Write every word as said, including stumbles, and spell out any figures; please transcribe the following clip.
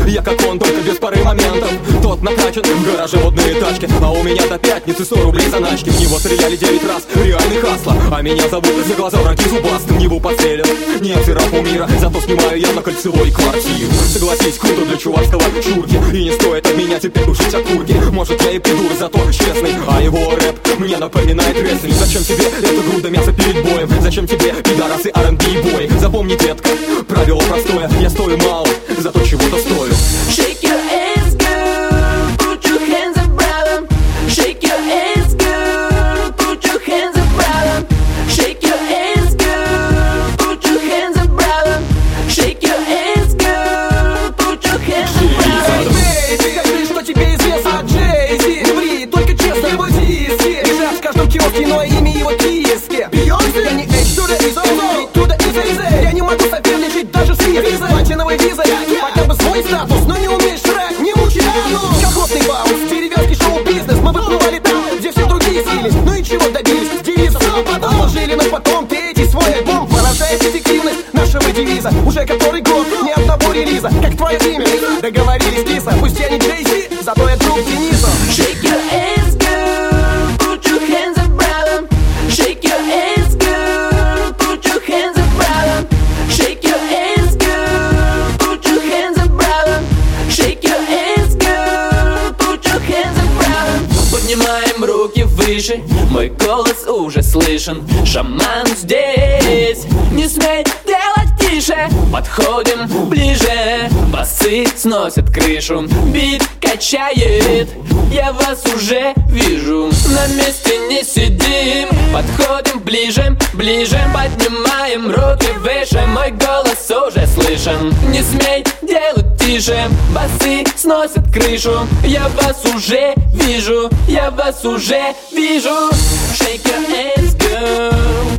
Я как он, только без пары моментов. Тот накачан, в гараже водные тачки, а у меня до пятницы сто рублей заначки. В него стреляли девять раз, реальный хасла. А меня зовут за глаза враги зубастым. Неву подстрелят, нет сиропу мира. Зато снимаю я на кольцевой квартиру. Согласись, круто для чувашского чурки. И не стоит от меня теперь душить окурки. Может я и придур, зато честный. А его рэп мне напоминает рестлинг. Зачем тебе эта груда мяса перед боем? Зачем тебе пидорасы ар энд би бой? Запомни, детка, правило простое. Я стою мало, зато чего-то стою. Shake your ass, girl, put your hands up, brother. Shake your ass, girl, put your hands up, brother. Shake your ass, girl, put your hands up, brother. Shake your ass, girl, put your hands up, brother. Эй, скажи, что тебе известно о Джей-Зи. Не ври, только честно, его диски лежат в каждом киоске, но имя его киски. Бейонсе, я не H to the is on, to the is easy. Я не могу соперничать даже с визой, платиновой визой. Хотя бы свой статус, но не умеешь рэп, не мучи Ану. Как ротный баунс, деревенский шоу-бизнес. Мы выплывали там, где все другие сились. Ну и чего добились, девиза все потом жили, но потом третий свой альбом поражает эффективность нашего девиза. Уже который год, ни одного релиза. Как твое имя, договорились кисло. Пусть я не Джей-Зи, зато я друг Дениза. Shake your ass, girl, put your hands up, brother. Shake your ass, girl, put your hands up, brother. Shake your ass, girl, put your hands up, brother. Shake your ass, girl, put your hands up, brother. Поднимаем руки выше, мой голос уже слышен. Шаман здесь, не смей делать тише. Подходим ближе, басы сносят крышу. Бит качает, я вас уже вижу. На месте не сидим, подходим ближе, ближе. Поднимаем руки выше, мой голос уже слышен. Не смей делать тише, басы сносят крышу. Я вас уже вижу, я вас уже вижу. Shake your ass, girl.